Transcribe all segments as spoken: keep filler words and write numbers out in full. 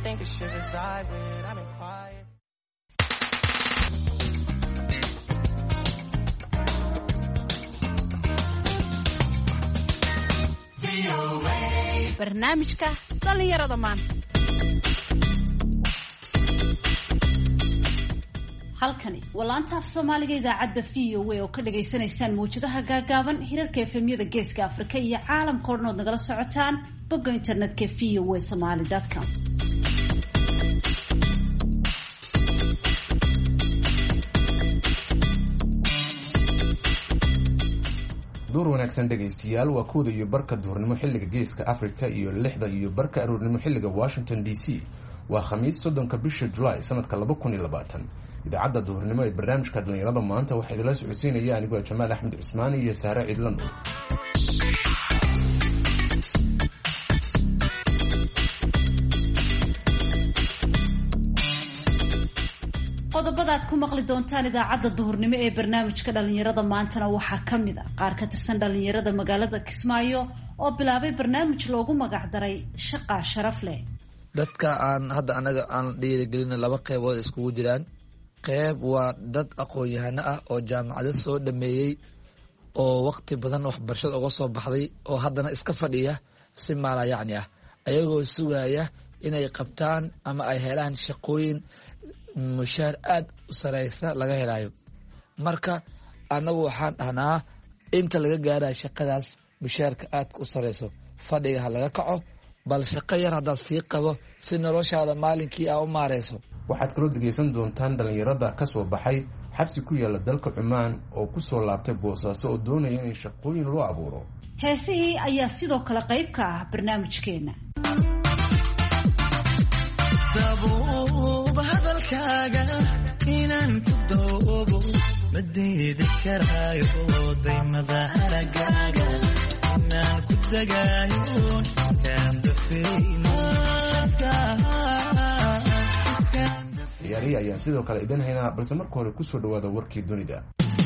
think the shit reside with. I've been quiet. barnaamijka dhalinyarada maanta. halkani waa laanta af Soomaaliga idaacadda V O A oo ka dhageysanaysaan muujadaha gaagaaban hirarka F M-yada Geeska Afrika iyo caalamka oo dhan nagala socotaan bogga internetka v o a somali dot com. door wanaagsan dhageystayaal waa kooda iyo barka duurnimo xilliga Geeska Afrika iyo lixda iyo barka aroornimo xilliga Washington D C. waa khamiis soddonka bisha July sanadka laba kun iyo labaatan. idaacadda duurnimo ee barnaamijka dhalinyarada maanta waxaa idila socodsiinaya anigoo Jamaal Axmed Cismaani iyo Saare Cidlan. qodobada aad ku maqli doontaan idaacadda duhurnimo ee barnaamijka dhalinyarada maantana waxaa ka mid ah qaar ka tirsan dhalinyarada magaalada Kismaayo oo bilaabay barnaamij loogu magac daray shaqo sharaf leh. dadka aan hadda anaga aan dhiirigelin laba qaybood iskugu jiraan. qayb waa dad aqoon-yahano ah oo jaamacado soo dhameeyay oo waqti badan waxbarashada uga soo baxday oo haddana iska fadhiya si maala yacni ah ayagoo sugaya inay qabtaan ama ay helaan shaqooyin mushaar aad u sareysa laga helayo. marka anagu waxaan dhahnaa inta laga gaarayo shaqadaas mushaarka aadka u sareyso fadhiga ha laga kaco bal shaqo yar haddaad sii qabo si noloshaada maalinkii aa u maareyso. waxaad kaloo dhegeysan doontaan dhalinyarada ka soo baxay xabsi ku yaala dalka Cumaan oo ku soo laabtay Boosaaso oo doonaya in shaqooyin loo abuuro. heesihii ayaa sidoo kale qayb ka ah barnaamijkeena. dabuub hadalkaaga inaan ku doobo ma diidi karaayo daymada haragaaga inaan ku dagaayo kaan dafayno ciyaarihi ayaan sidoo kale idin haynaa balse marka hore kusoo dhawaada warkii dunida.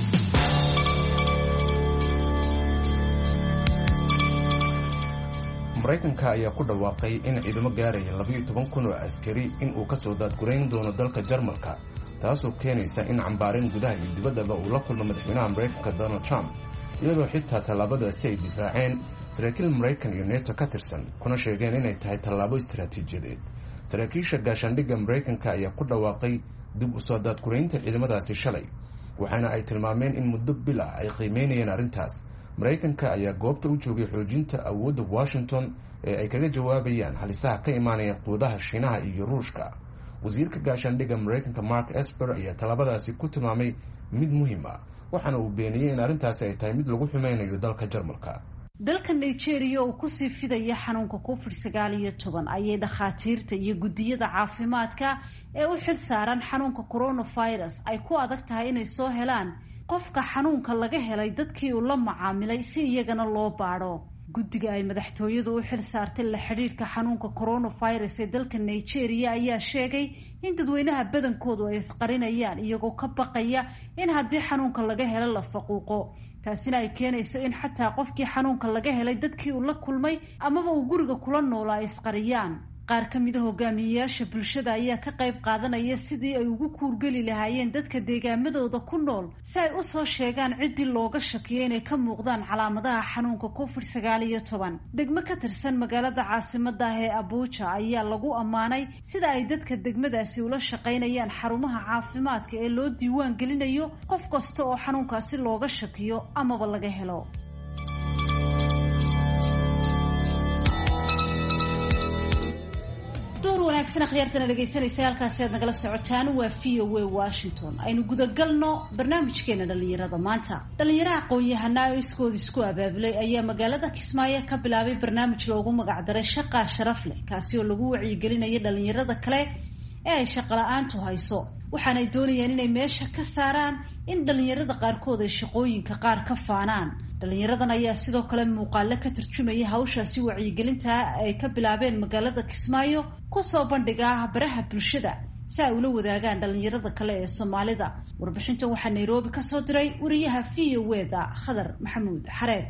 Mareykanka ayaa ku dhawaaqay in ciidamo gaaraya laba iyo toban kun oo askari in uu ka soo daadgurayn doono dalka Jarmalka, taasoo keenaysa in cambaarin gudaha iyo dibaddaba uu la kulmo madaxweynaha Mareykanka Donald Trump, iyadoo xitaa tallaabadaasi ay difaaceen saraakiil Mareykan iyo NATO ka tirsan kuna sheegeen inay tahay tallaabo istiraatiijiyadeed. saraakiisha gaashaandhigga Mareykanka ayaa ku dhawaaqay dib u soo daadguraynta ciidamadaasi shalay, waxaana ay tilmaameen in muddo bil ah ay qiimeynayeen arrintaas. Mareykanka ayaa goobta u joogay xoojinta awoodda Washington ee ay kaga jawaabayaan halisaha ka imaanaya quwadaha Shiinaha iyo Ruushka. wasiirka gaashaandhigga Mareykanka Mark Esper ayaa tallaabadaasi ku tilmaamay mid muhiim ah, waxaana uu beeniyay in arrintaasi ay tahay mid lagu xumeynayo dalka Jarmalka. dalka Nigeria oo ku sii fidaya xanuunka covid sagaal iyo toban ayay dhakhaatiirta iyo gudiyada caafimaadka ee u xil saaran xanuunka coronavirus ay ku adag tahay inay soo helaan qofka xanuunka laga helay dadkii uu la macaamilay si iyagana loo baadho. guddiga ay madaxtooyadu u xil saartay la xiriirka xanuunka coronavirus ee dalka Nigeria ayaa sheegay in dadweynaha badankoodu ay isqarinayaan iyagoo ka baqaya in haddii xanuunka laga helo la faquuqo, taasina ay keenayso in xataa qofkii xanuunka laga helay dadkii uu la kulmay amaba uu guriga kula noolaa ay isqariyaan. qaar ka mid ah hogaamiyeyaasha bulshada ayaa ka qayb qaadanaya sidii ay ugu kuurgeli lahaayeen dadka deegaamadooda ku nool si ay u soo sheegaan ciddii looga shakiyo inay ka muuqdaan calaamadaha xanuunka covid sagaal iyo toban. degmo ka tirsan magaalada caasimadda ah ee Abuja ayaa lagu ammaanay sida ay dadka degmadaasi ula shaqaynayaan xarumaha caafimaadka ee loo diiwaan gelinayo qof kasta oo xanuunkaasi looga shakiyo amaba laga helo. door wanaagsan akhyaartana dhegeysanaysa halkaasi aad nagala socotaan waa V O A Washington. aynu gudagalno barnaamijkeena dhalinyarada maanta. dhalinyaro aqoon-yahano oo iskood isku abaabulay ayaa magaalada Kismaayo ka bilaabay barnaamij loogu magac daray shaqo sharaf leh, kaasi oo lagu wacyigelinayo dhalinyarada kale ee ay shaqo la'aantu hayso. waxaanay doonayaan inay meesha ka saaraan in dhalinyarada qaarkood ay shaqooyinka qaar ka faanaan. dhalinyaradan ayaa sidoo kale muuqaale ka tarjumaya hawshaasi wacyigelinta ay ka bilaabeen magaalada Kismaayo ku soo bandhiga baraha bulshada si ay ula wadaagaan dhalinyarada kale ee Soomaalida. warbixintan waxaa Nairobi ka soo diray wariyaha V O A da Khadar Maxamuud Xareed.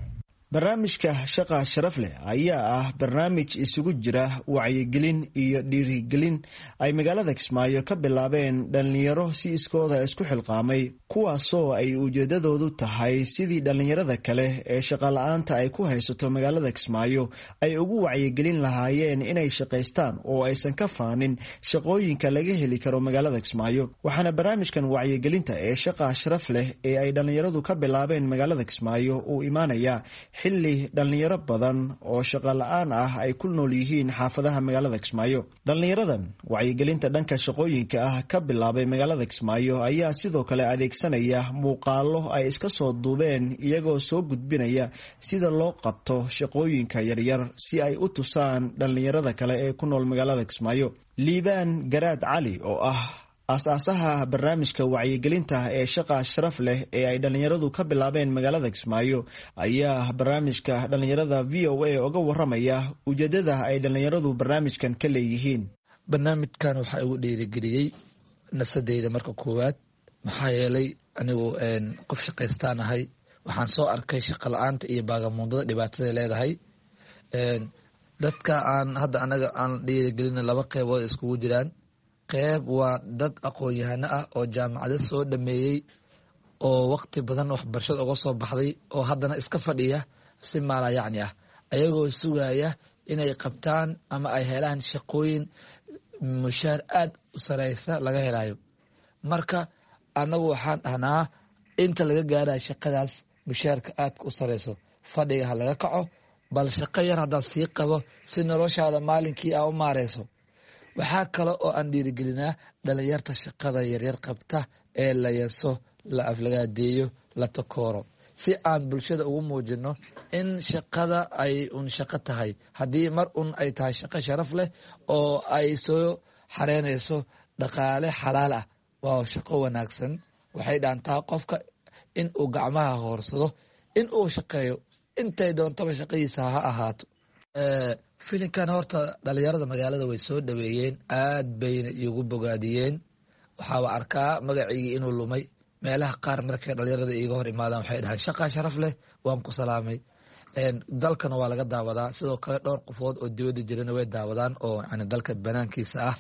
barnaamijka shaqa sharaf leh ayaa ah barnaamij isugu jira wacyigelin iyo dhiirigelin ay magaalada Kismaayo ka bilaabeen dhalinyaro si iskooda isku xilqaamay kuwaasoo ay ujeedadoodu tahay sidii dhalinyarada kale ee shaqa la'aanta ay ku haysato magaalada Kismaayo ay ugu wacyigelin lahaayeen inay shaqaystaan oo aysan ka faanin shaqooyinka laga heli karo magaalada Kismaayo waxaana barnaamijkan wacyigelinta ee shaqa sharaf leh ee ay dhalinyaradu ka bilaabeen magaalada Kismaayo uu imaanaya xilli dhalinyaro badan oo shaqo la'aan ah ay ku nool yihiin xaafadaha magaalada Kismaayo dhalinyaradan wacyigelinta dhanka shaqooyinka ah ka bilaabay magaalada Kismaayo ayaa sidoo kale adeegsanaya muuqaalo ay iska soo duubeen iyagoo soo gudbinaya sida loo qabto shaqooyinka yaryar si ay u tusaan dhalinyarada kale ee ku nool magaalada Kismaayo Liibaan Garaad Cali oo ah aasaasaha barnaamijka wacyigelinta ee shaqa sharaf leh ee ay dhalinyaradu ka bilaabeen magaalada Kismaayo ayaa barnaamijka dhalinyarada V O A uga waramaya ujeedada ay dhalinyaradu barnaamijkan ka leeyihiin barnaamijkan waxa uu dhiirigeliyay nafsadeyda marka koowaad maxaa yeelay anigu een qof shaqaystaan ahay waxaan soo arkay shaqo la'aanta iyo baagamuundada dhibaatada leedahay een dadka aan hadda anaga aan dhiirigelin laba qeybood iskugu jiraan qeyb waa dad aqoon-yahano ah oo jaamacado soo dhameeyay oo waqti badan waxbarashada uga soo baxday oo haddana iska fadhiya si maala yacni ah ayagoo sugaya inay qabtaan ama ay helaan shaqooyin mushaar aad u sareysa laga helayo marka anagu waxaan dhahnaa inta laga gaarayo shaqadaas mushaarka aadka u sareyso fadhiga ha laga kaco bal shaqo yar haddaad sii qabo si noloshaada maalinkii aa u maareyso waxaa kale oo aan dhiirigelinaa dhalinyarta shaqada yaryar qabta ee la yeeso la aflagaadeeyo la takooro si aan bulshada ugu muujino in shaqada ay un shaqo tahay haddii mar un ay tahay shaqo sharaf leh oo ay soo xareynayso dhaqaale xalaal ah waa shaqo wanaagsan waxay dhaantaa qofka in uu gacmaha hoorsado in uu shaqeeyo intay doontaba shaqadiisa ha ahaato filinkan horta dhalinyarada magaalada way soo dhaweeyeen aad bayna igu bogaadiyeen waxaa wa arkaa magaciigii inuu lumay meelaha qaar markay dhalinyarada iiga hor imaadaan waxay dhahaan shaqa sharaf leh waan ku salaamay dalkana waa laga daawadaa sidoo kale dhowr qofood oo dibadda jirana way daawadaan oo yani dalka banaankiisa ah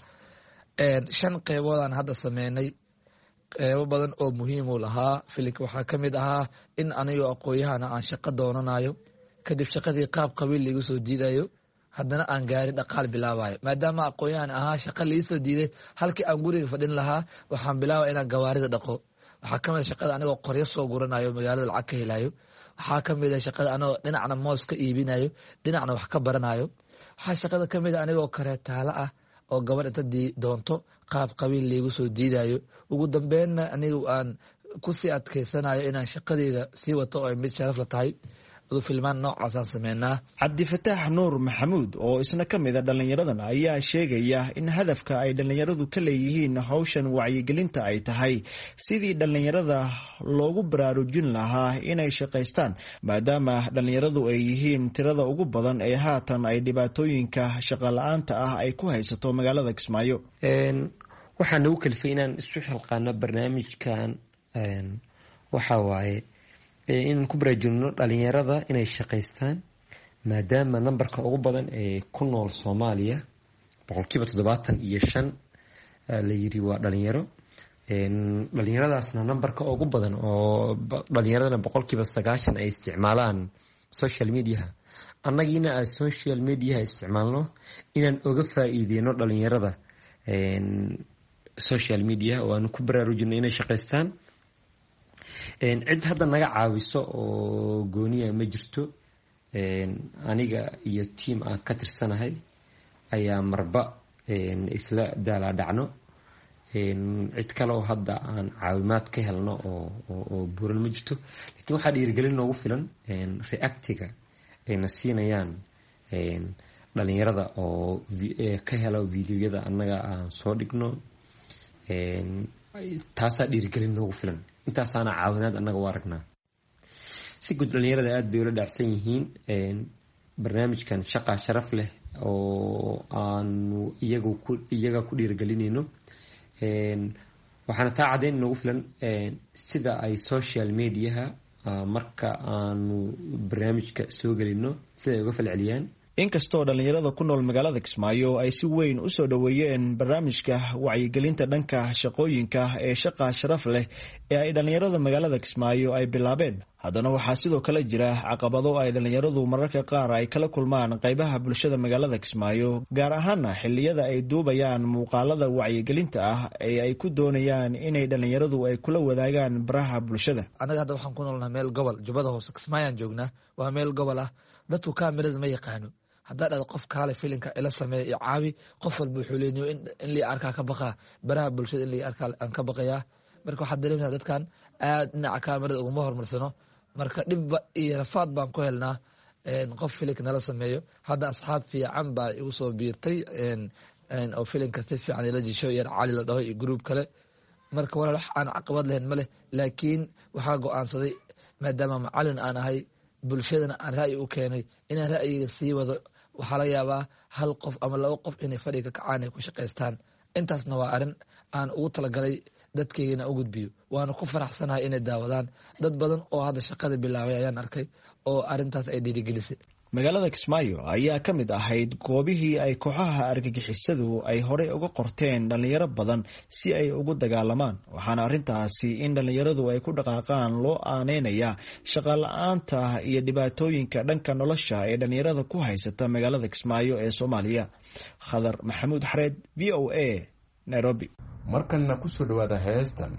shan qeyboodaan hadda sameynay qeybo badan oo muhiim u lahaa filinka waxaa ka mid ahaa in anigoo aqoon-yahana aan shaqo doonanayo kadib shaqadii qaab qabiil laigu soo diidayo haddana aan gaarin dhaqaal bilaabayo maadaama aqoon-yahan ahaa shaqa liisoo diiday halkii aan guriga fadhin lahaa waxaan bilaabaya inaan gawaarida dhaqo waxaa kamid a shaqada anigoo qoryo soo guranayo magaalada lacag ka helayo waxaa kamid a shaqada anigoo dhinacna moos ka iibinayo dhinacna wax ka baranayo waxaa shaqada kamid a anigoo kareetaalo ah oo gabadh inta doonto qaab qabiil laigu soo diidayo ugu dambeynna anigu aan kusii adkeysanayo inaan shaqadeeda sii wato oo ay mid sharaf la tahay filmaan noocaasaan sameynaa cabdifataax nuur maxamuud oo isna ka mid a dhalinyaradan ayaa sheegaya in hadafka ay dhalinyaradu ka leeyihiin hawshan wacyigelinta ay tahay sidii dhalinyarada loogu baraarujin lahaa inay shaqaystaan maadaama dhalinyaradu ay yihiin tirada ugu badan ee haatan ay dhibaatooyinka shaqo la-aanta ah ay ku haysato magaalada Kismaayo waxaa nagu kalifay inaan isu xilqaano barnaamijkan waxaa waaye inaan ku baraarujino dhalinyarada inay shaqaystaan maadaama nambarka ugu badan ee ku nool Soomaaliya boqolkiiba toddobaatan iyo shan la yiri waa dhalinyaro dhalinyaradaasna nambarka ugu badan oo dhalinyaradana boqolkiiba sagaashan ay isticmaalaan social media annagiina aan social media isticmaalno inaan uga faa'iideyno dhalinyarada social media oo aan ku baraarujino inay shaqaystaan cid hadda naga caawiso oo gooniya ma jirto aniga iyo tiim aan ka tirsanahay ayaa marba isla daala dhacno cid kale oo hadda aan caawimaad ka helno oo oo buuran ma jirto laakiin waxaa dhiirigelin noogu filan reactiga ayna siinayaan dhalinyarada oo ka helo videoyada annaga aan soo dhigno taasaa dhiirigelin noogu filan intaasaana caawinaad annaga u aragnaa si guud dhalinyarada aad bay ula dhacsan yihiin barnaamijkan shaqa sharaf leh oo aanu iyagu ku iyaga ku dhiirigelinayno waxaana taa caddayn noogu filan sida ay social mediaha marka aanu barnaamijka soo gelino si ay uga falceliyaan. inkastoo dhalinyarada ku nool magaalada Kismaayo ay si weyn u soo dhaweeyeen barnaamijka wacyigelinta dhanka shaqooyinka ee shaqa sharaf leh ee ay dhalinyarada magaalada Kismaayo ay bilaabeen, haddana waxaa sidoo kale jira caqabado ay dhalinyaradu mararka qaar ay kala kulmaan qaybaha bulshada magaalada Kismaayo, gaar ahaana xilliyada ay duubayaan muuqaalada wacyigelinta ah ee ay ku doonayaan inay dhalinyaradu ay kula wadaagaan baraha bulshada. anaga hadda waxaan ku noolnahay meel gobol Jubbada Hoose Kismaayo joognaa, waa meel gobol ah, dadku kaamirada ma yaqaano. haddaad dhado qof kaale filinka ila sameeyo iyo caawi, qof walba wuxuu leeyahay in lii arkaa ka baqa baraha bulshada, in lii arkaa aan ka baqayaa. marka waxaad dareemaysaa dadkan aad dhinaca kaamirada uguma horumarsano, marka dhibba iyo rafaad baan ku helnaa qof filinka nala sameeyo. hadda asxaab fiican baa igu soo biirtay oo filinka si fiican ila jisho, yar cali la dhaho iyo gruub kale. marka walaal wax aan caqabad lahayn ma leh, laakiin waxaa go-aansaday maadaama macalin aan ahay, bulshadana aan ra'yi u keenay inaan ra'yiga sii wado. waxaa laga yaabaa hal qof ama laba qof inay fadhiga kacaan ay ku shaqaystaan. intaasna waa arrin aan ugu talagalay dadkaygana u gudbiyo, waana ku faraxsanahay inay daawadaan. dad badan oo hadda shaqada bilaabay ayaan arkay oo arrintaas ay dhiirigelisay. magaalada Kismaayo ayaa ka mid ahayd goobihii ay kooxaha argagixisadu ay horey uga qorteen dhalinyaro badan si ay ugu dagaalamaan, waxaana arrintaasi in dhalinyaradu ay ku dhaqaaqaan loo aaneynaya shaqa la-aanta iyo dhibaatooyinka dhanka nolosha ee dhalinyarada ku haysata magaalada Kismaayo ee Soomaaliya. Khadar Maxamuud Xareed, V O A, Nairobi. markanna ku soo dhawaada heestan.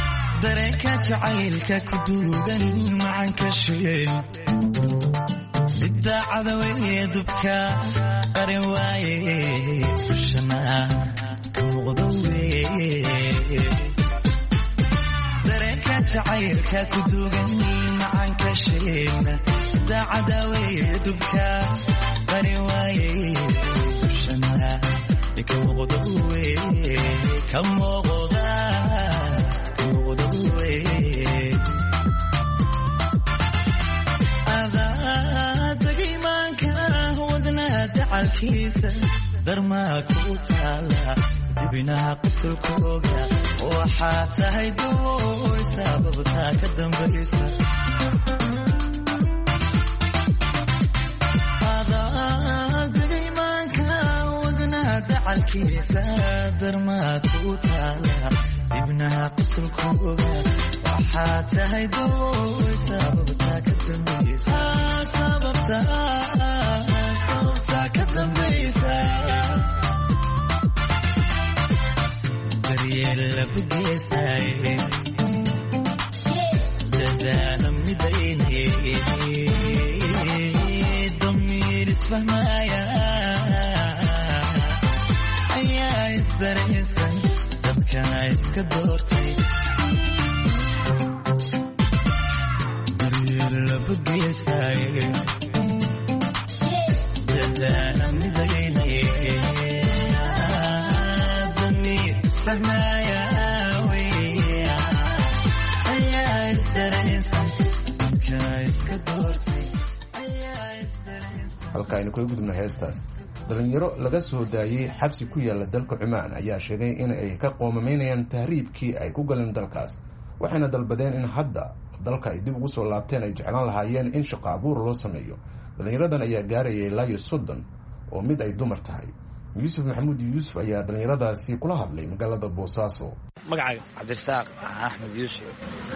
jacaylka ku duugan macanka sheel idaacada weeye dubka qarin waaye dushana ka muuqda weeye dareenka jacaylka ku duugan macaanka sheegna idaacada weeye dubka qarin waaye dushana ka muuqda weeye ka muuqda ka muuqda weeye dacalkiisa darmaa ku taala dibinaha qusulkooga waxaa tahay dooy sababtaa ka dambaysa adadigimaanka wadnaha dacalkiisa darmaa ku taala dibinaha qusulkooga waxaa tahay dooy sababtaa ka dambaysa sababtaa daryeel lagu geesaaye dadaala midayne damiir isfahmaaya ayaa isdaraysan dadkana iska doortay daryeel lagu geesaaye halka aynu kaga gudubna heestaas dhalinyaro laga soo daayey xabsi ku yaala dalka cumaan ayaa sheegay in ay ka qoomamaynayaan tahriibkii ay ku galeen dalkaas waxayna dalbadeen in hadda dalka ay dib ugu soo laabteen ay jeclaan lahaayeen in shaqo abuur loo sameeyo dhalinyaradan ayaa gaarayay ilaa iyo soddon oo mid ay dumar tahay yuusuf maxamuud yuusuf ayaa dhalinyaradaasi kula hadlay magaalada boosaaso magacaaga cabdirasaaq axmed yuusuf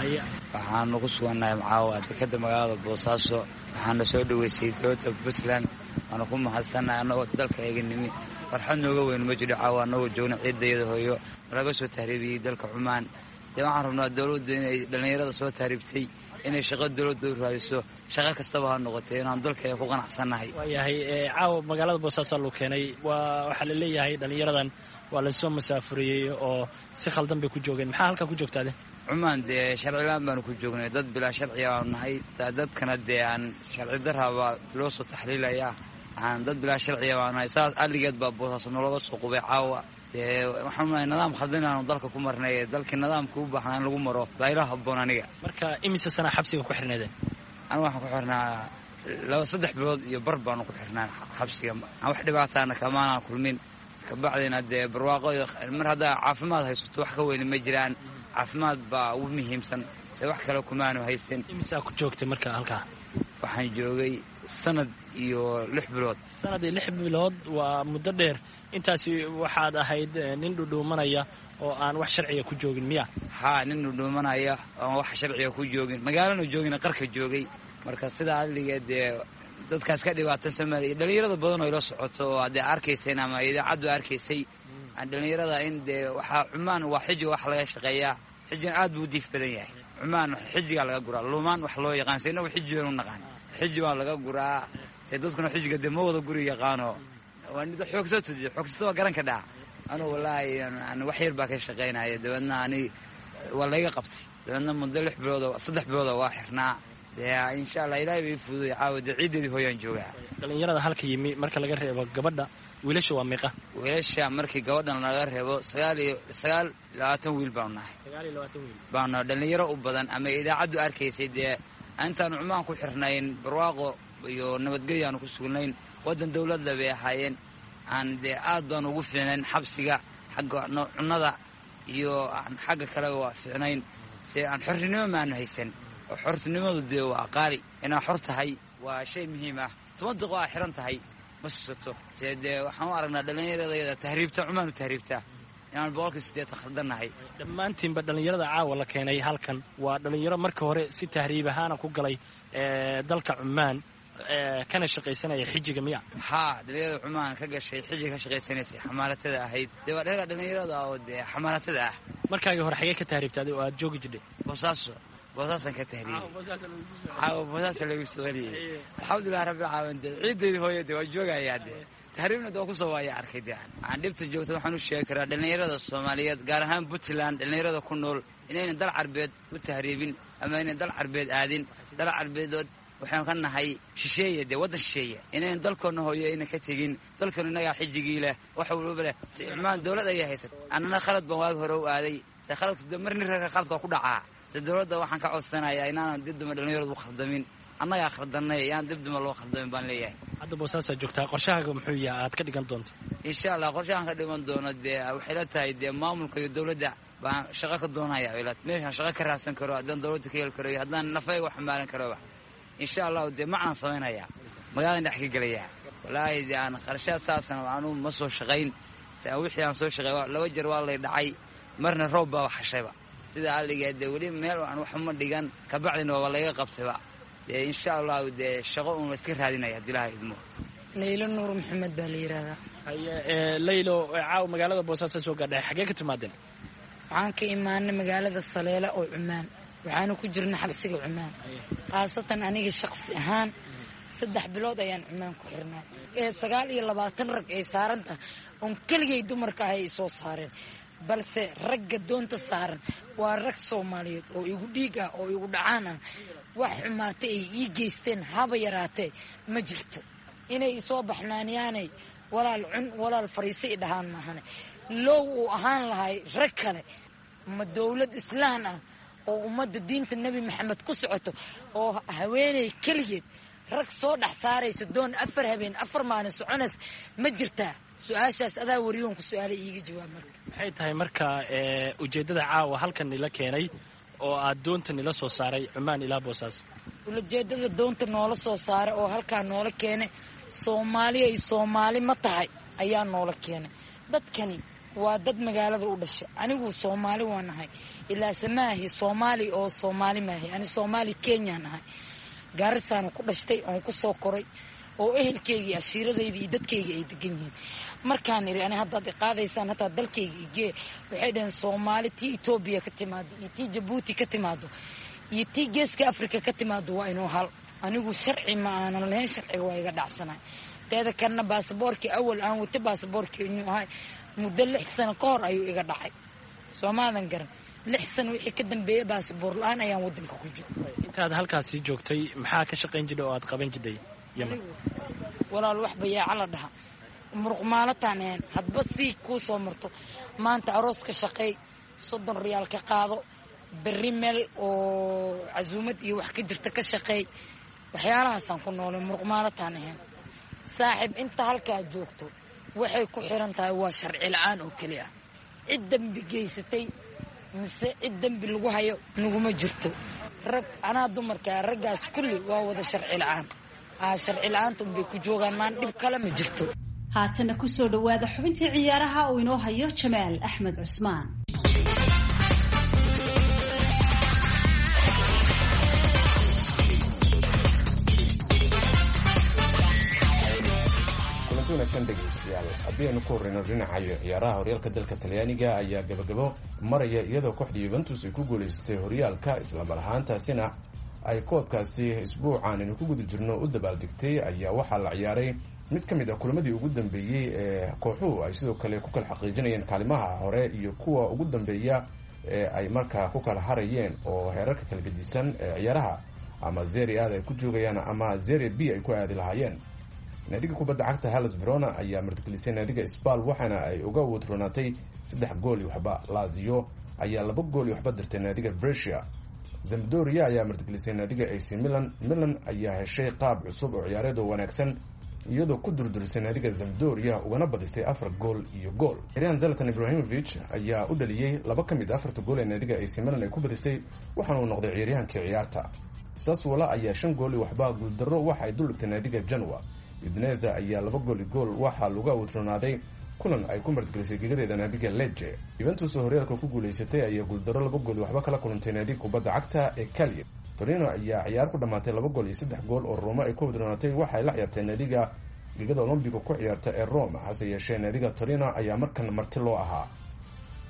waxaanu ku sugannahay macaawa dekada magaalada boosaaso waxaana soo dhaweysay dowladda puntland waana ku mahadsannahay annagoo dalka eega nimi farxad nooga weyn ma jiro caawa annagoo joogna ciidayada hooyo laga soo tahriibiyey dalka cumaan dee waxaan rabnaa dowladdu inay dhallinyarada soo tahriibtay inay shaqo dowladda u raadiso shaqo kastaba ha noqotay inaan dalka ku qanacsannahay waayahay caawa magaalada boosaaso loo keenay waa waxaa la leeyahay dhallinyaradan waa lasoo masaafuriyey oo si khaldan bay ku joogeen maxaa halkaa ku joogtaade cumaan dee sharcilaan baanu ku joognay dad bilaa sharciya baanu nahay dadkana dee aan sharci daraaba loo soo taxliilayaa aan dad bilaa sharciya baanu nahay saas aligeed baa boosaaso nologa soo qubay caawa dee waxaan nahay nidaam khaldan aanu dalka ku marnay dalkii nidaamka u baahnaa in lagu maro baa ila habboon aniga marka imise sana xabsiga ku xirneedeen aniga waxaan ku xirnaa laba saddex bilood iyo bar baanu ku xirnaa xabsiga aan wax dhibaataana kamaanaan kulmin kabacdina dee barwaaqo mar haddaa caafimaad haysato wax ka weyni ma jiraan caafimaad baa ugu muhiimsan se wax kale kumaanu haysan imisaa ku joogtay marka halkaa waxaan joogay sanad iyo lix bilood sanad iyo lix bilood waa muddo dheer intaasi waxaad ahayd nin dhudhuumanaya oo aan wax sharciga ku joogin miya haa nin dhudhuumanaya oon wax sharciga ku joogin magaalana joogina qarka joogay marka sidaa adligeed dee dadkaas ka dhibaatan soomaaliya dhalinyarada badan oo ila socoto oo haddee arkayseen ama idaacaddu arkaysay dhalinyarada in dee waxaa cumaan waa xiji wax laga shaqeeyaa xijina aad buu u diif badan yahay cumaan xijigaa laga guraa lumaan wax loo yaqaan se inagu xiji baan u naqaan xiji waa laga guraa se dadkuna xijiga dee ma wada guri yaqaano waa nida xoogsato xoogsata waa garan ka dhaca anugu wallaahi wax yar baa ka shaqaynaya dabeedna ani waa layga qabtay dabeedna muddo lix biloodoo saddex biloodoo waa xirnaa dee insha allah ilaahay bay fududay caawa dee ciiddeedii hooyaan joogaa dhalinyarada halka yimi marka laga reebo gabadha wiilasha waa meeqa wiilasha markii gabadhan laga reebo sagaal iyo sagaal labaatan wiil baanu nahay sagaal iyo labaatan wiil baanu dhalinyaro u badan ama idaacaddu arkaysay dee intaanu cumaan ku xirnayn barwaaqo iyo nabadgelyaanu ku sugnayn waddan dawladda bay ahaayeen aan dee aad baan ugu fiicnayn xabsiga xagga cunnada iyo aan xagga kaleba waa fiicnayn se aan xorrinimo maanu haysan oo xortinimadu dee waa qaali inaad xor tahay waa shay muhiim ah toban daqiiqo aa xiran tahay ma sisato see dee waxaan u aragnaa dhallinyaradayada tahriibta cumaanu tahriibtaa inaan boqolkii siddeetan khaldannahay dhammaantiinba dhallinyarada caawa la keenay halkan waa dhallinyaro marka hore si tahriib ahaana ku galay dalka cumaan kana shaqaysanaya xijiga miya haa dhalinyarada cumaan ka gashay xijiga ka shaqaysanaysay xamaalatada ahayd dee waa dhallinyarada oo dee xamaalatada ah markaagii hore xagee ka tahriibtaaday oo aad joogi jirdhay boosaaso boosaasan ka tahriibay caawa boosaasa lagu soo celiyey alxamdulilah rabbil caalamiin ciideedii hooyadii waa joogayaa dee tahriibna dee waa kusoo waaya arkay dee aan dhibta joogto waxaan u sheegi karaa dhallinyarada soomaaliyeed gaar ahaan puntland dhallinyarada ku nool inaynan dal carbeed u tahriibin ama inay dal carbeed aadin dal carbeedood waxaanu ka nahay shisheeye dee waddan shisheeye inaynan dalkoonna hooyo aynan ka tegin dalkanu innagaa xijigii leh wax walbaba leh maan dawlad ayaa haysat annana khalad baan waagi hore u aaday se khaladku de mar nin reerka khaladka waa ku dhacaa se dawladda waxaan ka codsanayaa inaanan dib duma dhallinyaradu u khaldamin annagaa khaldannay yaan dib duma loo khaldamin baan leeyahay hadda boosaasaa joogtaa qorshahaaga muxuu yahay aad ka dhigan doonto insha allah qorshahaan ka dhigan doono dee waxay la tahay dee maamulka iyo dawladda baan shaqo ka doonaya ila meeshaan shaqo ka raadsan karo haddaan dawladda ka heli karo iyo haddaan nafayga wax maalan karoba insha allahu dee macnaan samaynayaa magaaladan dhex ka gelayaa wallaahi dee aan qarshaad saasana anuu ma soo shaqayn wixii aan soo shaqay laba jeer waa lay dhacay marna roob baa waxashayba sida alligee dee weli meel aan waxuma dhigan kabacdina waaba layga qabtayba dee insha allahu dee shaqo uun layska raadinaya haddii ilaha idmo laylo nuur maxamed baa la yidhaahdaa haye laylo caaw magaalada boosaaso soo gaadhay xaggee ka timaadeen waxaan ka imaanay magaalada saleela oo cumaan waxaanu ku jirna xabsiga cumaan khaasatan aniga shaksi ahaan saddex bilood ayaan cumaan ku xirnay ee sagaal iyo labaatan rag ay saaran tahay oon keligay dumarka ah ay soo saareen balse ragga doonta saaran waa rag soomaaliyeed oo igu dhiig ah oo igu dhacaan ah wax xumaata ay ii geysteen haba yaraatee ma jirto inay isoo baxnaaniyaanay walaal cun walaal fariisa i dhahaan maahane low uu ahaan lahay rag kale ma dawlad islaan ah oo ummadda diinta nebi maxamed ku socoto oo haweeney keligeed rag soo dhex saaraysa doon afar habeen afar maalin soconays ma jirtaa su-aashaas adaa wariyoonku su-aala iiga jawaab marka maxay tahay marka ujeeddada caawa halkan nila keenay oo aad doonta nila soo saaray cumaan ilaa boosaaso ulajeedada doonta noola soo saaray oo halkaa noola keenay soomaaliya ay soomaali ma tahay ayaa noola keenay dadkani waa dad magaalada u dhashay anigu soomaali waan nahay ilaase maahi soomaali oo soomaali maahi ani soomaali kenyaan nahay gaarisaanu ku dhashtay oon ku soo koray oo ehelkeygii ashiiradayda iyo dadkayga ay degan yihiin markaan iri ani haddaad iqaadaysaan hataa dalkayga igee waxay dhaheen soomaali tii etoobiya ka timaado iyo tii jabuuti ka timaado iyo tii geeska africa ka timaado waa inuu hal anigu sharci ma aanan lahayn sharciga waa iga dhacsanay teeda kalena baasaboorkii awal aan wata baasaboorkii inuu ahay muddo lix sano ka hor ayuu iga dhacay soomaadan garan lix sano wixii ka dambeeyey baasaboor la-aan ayaan waddanka ku jiro intaad halkaasii joogtay maxaa ka shaqayn jidhay oo aad qaban jidhay yeman walaal wax bayaaca la dhaha muruqmaalataan ahayn hadba sii kuu soo marto maanta aroos ka shaqeey soddon riyaal ka qaado berri meel oo casuumad iyo wax ka jirta ka shaqeey waxyaalahaasaan ku noolay muruqmaalataan ahayn saaxiib inta halkaa joogto waxay ku xiran tahay waa sharci la-aan oo keli ah cid dembi geysatay mise cid dembi lagu hayo naguma jirto rag anaa dumarkaa raggaas kulli waa wada sharci la-aan aa sharci la-aanta unbay ku joogaan maan dhib kale ma jirto haatana kusoo dhawaada xubintii ciyaaraha oo inoo hayo jamaal axmed cusmaan wanaagsan dhegeystayaal haddii aynu ku horreyno dhinacayo ciyaaraha horyaalka dalka talyaaniga ayaa gabagabo maraya iyadoo kooxda yuventus ay ku guulaystay horyaalka islamar ahaantaasina ay koobkaasi isbuucan aynu ku guda jirno u dabaaldegtay ayaa waxaa la ciyaaray mid ka mid ah kulamadii ugu dambeeyey ee kooxuhu ay sidoo kale ku kala xaqiijinayeen kaalimaha hore iyo kuwa ugu dambeeya ee ay markaa ku kala harayeen oo heerarka kala gedisan ee ciyaaraha ama zeri aad ay ku joogayaan ama zeri b ay ku aadi lahaayeen. naadiga kubadda cagta Hellas Verona ayaa martigelisay naadiga Spal waxaana ay uga wadroonatay saddex gool iyo waxba. Lazio ayaa laba gool iyo waxba dirtay naadiga Brescia. Sampdoria ayaa martigelisay naadiga A C Milan. Milan ayaa heshay qaab cusub oo ciyaareed oo wanaagsan iyadoo ku durdurisay naadiga Sampdoria ugana badisay afar gool iyo gool. Real Zlatan Ibrahimovic ayaa u dhaliyay laba ka mid ah afarta gool ee naadiga A C Milan ay ku badisay waxaana uu noqday ciyaaryahankii ciyaarta. Sassuolo ayaa shan gool iyo waxba guuldarro waxa ay dulligtay naadiga Genoa. Udinese ayaa laba gool iyo gool waxaa laga wadroonaaday kulan ay ku martigelisay gegadeeda naadiga Lecce. Juventus oo horyaalka ku guuleysatay ayaa guuldarro laba gool iyo waxba kala kulantay naadiga kubadda cagta ee Cagliari. Torino ayaa ciyaar ku dhamaatay laba gool iyo saddex gool oo Roma ay ku wadroonatay waxa ay la ciyaartay naadiga ligada Olympico ku ciyaarta ee Roma hase yeeshee naadiga Torino ayaa markan marti loo ahaa.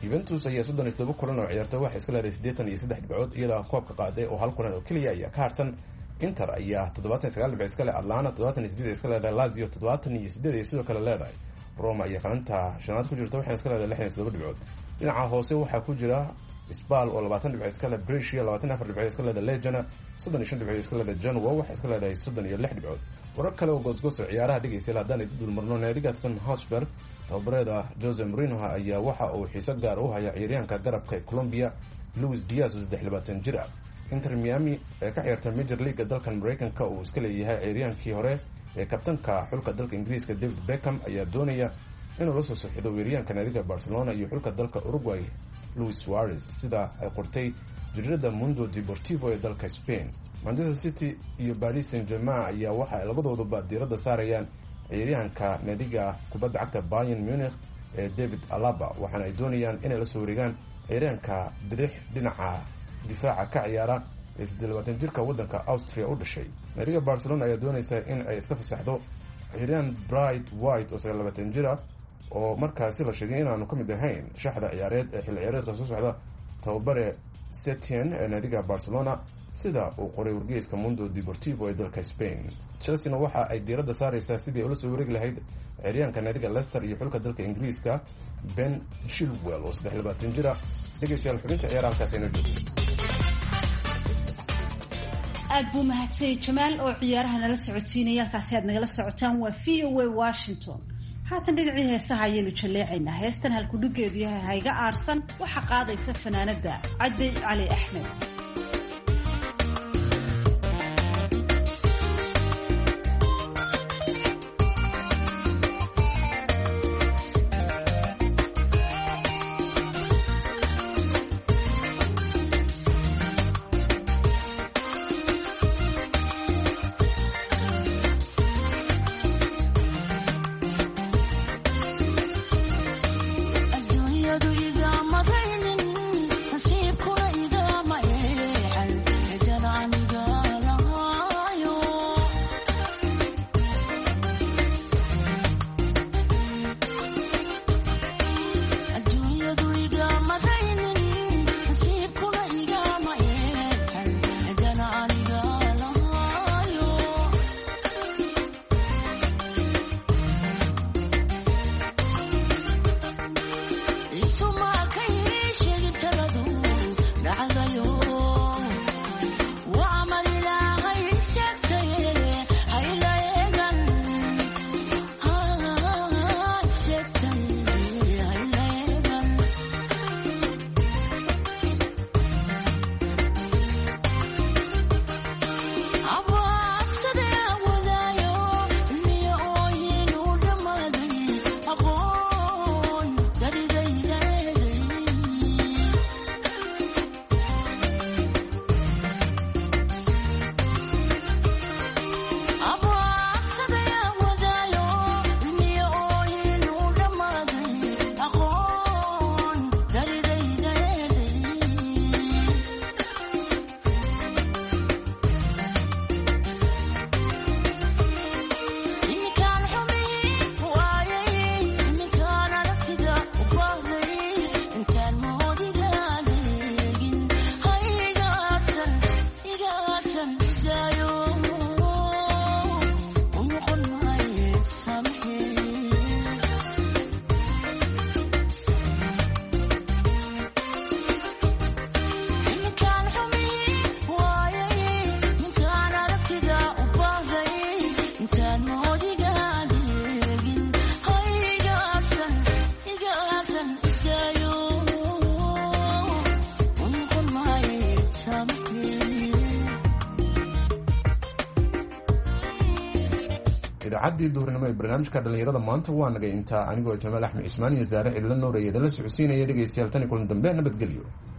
Juventus ayaa soddon iyo todoba kulan oo ciyaartay waxay iska leedahay siddeetan iyo saddex dhibcood iyadoo koobka qaaday oo hal kulan oo kaliya ayaa ka harsan. Inter ayaa toddobaatan iyo sagaal dhibcood iska leh, Atlanta toddobaatan iyo siddeed iska leedahay, Lazio toddobaatan iyo siddeed ay sidoo kale leedahay. Roma ayaa kaalinta shanaad ku jirta waxay iska leedahay lixdan iyo toddoba dhibcood. Dhinaca hoose waxaa ku jira Spal oo labaatan dhibcood iska leh, Brescia labaatan iyo afar dhibcood iska leedahay, Legia soddon iyo shan dhibcood iska leedahay, Genoa waxay iska leedahay soddon iyo lix dhibcood. Warar kale oo goosgoos oo ciyaaraha dhigaysa haddaan idin dul marno naadiga Tottenham Hotspur tababarada Jose Mourinho ayaa waxa uu xiiso gaar u haya ciyaaryahanka garabka ee Colombia Luis Diaz oo saddex iyo labaatan jir ah. Inter Miami ee ka ciyaarta Major League dalkan Mareykanka uu iska leeyahay ciyaaryahankii hore ee kabtanka xulka dalka Ingiriiska David Beckham ayaa doonaya inuu la soo saxiixdo weeraryahanka naadiga Barcelona iyo xulka dalka Uruguay Luis Suarez sida ay qortay jaridada Mundo Deportivo ee dalka Spain. Manchester City iyo Paris Saint-Germain ayaa waxa ay labadooduba diiradda saarayaan ciyaaryahanka naadiga kubadda cagta Bayern Munich ee David Alaba waxaana ay doonayaan inay la soo wareegaan ciyaaryahanka bidix dhinaca difaaca ka ciyaara ee siddeed iyo labaatan jirka waddanka Austria u dhashay. Naadiga Barcelona ayaa doonaysa in ay iska fasaxdo ciyaaryahan Bright White oo sagaal iyo labaatan jir ah oo markaasi la sheegay inaanu ka mid ahayn shaxda ciyaareed ee xilli ciyaareedka soo socda tababare Setien ee naadiga Barcelona sida uu qoray wargeyska Mundo Deportivo ee dalka Spain. Chelsea waxa ay diiradda saaraysaa sidii ula soo wareegi lahayd ciyaaryahanka naadiga Leicester iyo xulka dalka Ingiriiska Ben Chilwell oo saddex iyo labaatan jir ah. Dhegeystayaal xubinta ciyaaraha halkaas aynu joogno. aad buu mahadsan Jamaal oo ciyaaraha nala socodsiinaya halkaasi aad nagala socotaan waa V O A Washington. haatan dhinacii heesaha ayaynu jaleecaynaa. heestan halku dhigeedu yahay hayga aarsan waxa qaadaysa fanaanada Cadde Cali Axmed. idaacadii duhurnimo ee barnaamijka dhalinyarada maanta waa nagay intaa anigoo Jamaal Axmed Ismaan iyo Zaare Cidla Nuur ee la socodsiinaya dhegeystayaal tan kulan dambe nabadgelyo.